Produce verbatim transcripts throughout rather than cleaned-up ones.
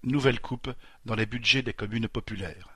Nouvelle coupe dans les budgets des communes populaires.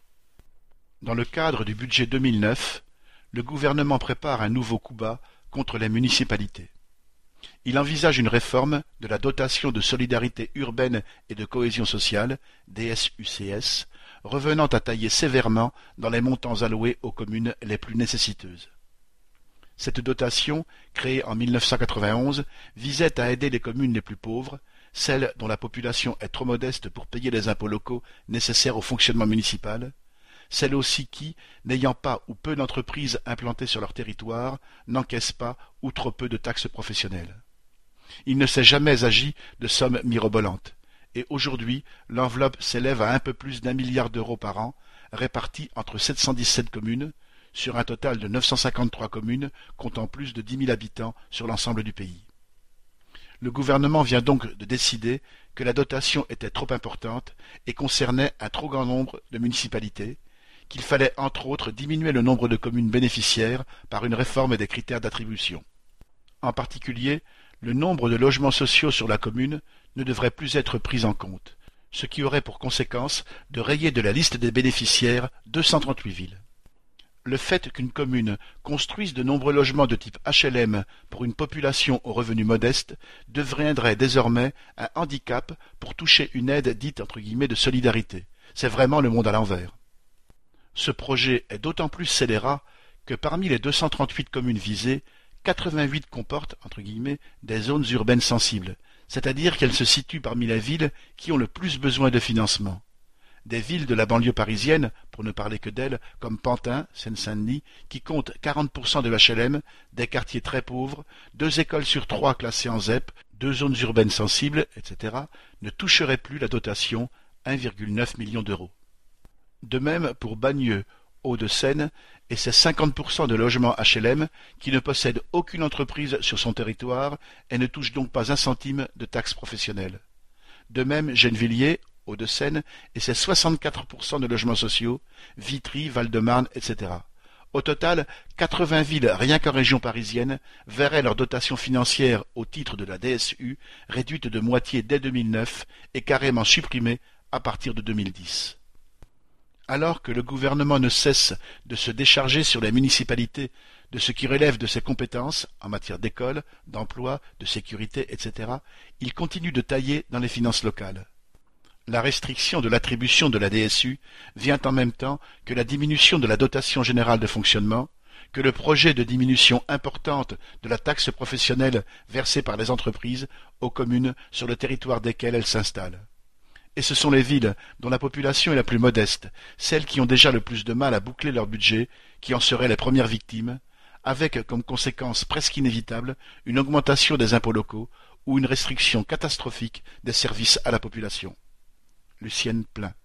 Dans le cadre du budget deux mille neuf, le gouvernement prépare un nouveau coup bas contre les municipalités. Il envisage une réforme de la dotation de solidarité urbaine et de cohésion sociale, D S U C S, revenant à tailler sévèrement dans les montants alloués aux communes les plus nécessiteuses. Cette dotation, créée en mille neuf cent quatre-vingt-onze, visait à aider les communes les plus pauvres, celles dont la population est trop modeste pour payer les impôts locaux nécessaires au fonctionnement municipal, celles aussi qui, n'ayant pas ou peu d'entreprises implantées sur leur territoire, n'encaissent pas ou trop peu de taxes professionnelles. Il ne s'est jamais agi de sommes mirobolantes, et aujourd'hui l'enveloppe s'élève à un peu plus d'un milliard d'euros par an, répartis entre sept cent dix-sept communes, sur un total de neuf cent cinquante-trois communes comptant plus de dix mille habitants sur l'ensemble du pays. Le gouvernement vient donc de décider que la dotation était trop importante et concernait un trop grand nombre de municipalités, qu'il fallait entre autres diminuer le nombre de communes bénéficiaires par une réforme des critères d'attribution. En particulier, le nombre de logements sociaux sur la commune ne devrait plus être pris en compte, ce qui aurait pour conséquence de rayer de la liste des bénéficiaires deux cent trente-huit villes. Le fait qu'une commune construise de nombreux logements de type H L M pour une population aux revenus modestes deviendrait désormais un handicap pour toucher une aide dite entre guillemets de solidarité. C'est vraiment le monde à l'envers. Ce projet est d'autant plus scélérat que parmi les deux cent trente-huit communes visées, quatre-vingt-huit comportent entre guillemets des zones urbaines sensibles, c'est-à-dire qu'elles se situent parmi les villes qui ont le plus besoin de financement. Des villes de la banlieue parisienne, pour ne parler que d'elles, comme Pantin, Seine-Saint-Denis, qui comptent quarante pour cent de H L M, des quartiers très pauvres, deux écoles sur trois classées en Z E P, deux zones urbaines sensibles, et cetera, ne toucheraient plus la dotation, un virgule neuf million d'euros. De même pour Bagneux, Hauts-de-Seine, et ses cinquante pour cent de logements H L M qui ne possèdent aucune entreprise sur son territoire et ne touchent donc pas un centime de taxes professionnelles. De même Gennevilliers, Hauts-de-Seine, et ses soixante-quatre pour cent de logements sociaux, Vitry, Val-de-Marne, et cetera. Au total, quatre-vingts villes rien qu'en région parisienne verraient leur dotation financière au titre de la D S U réduite de moitié dès deux mille neuf et carrément supprimée à partir de deux mille dix. Alors que le gouvernement ne cesse de se décharger sur les municipalités de ce qui relève de ses compétences en matière d'école, d'emploi, de sécurité, et cetera, il continue de tailler dans les finances locales. La restriction de l'attribution de la D S U vient en même temps que la diminution de la dotation générale de fonctionnement, que le projet de diminution importante de la taxe professionnelle versée par les entreprises aux communes sur le territoire desquelles elles s'installent. Et ce sont les villes dont la population est la plus modeste, celles qui ont déjà le plus de mal à boucler leur budget, qui en seraient les premières victimes, avec comme conséquence presque inévitable une augmentation des impôts locaux ou une restriction catastrophique des services à la population. Lucienne Plein.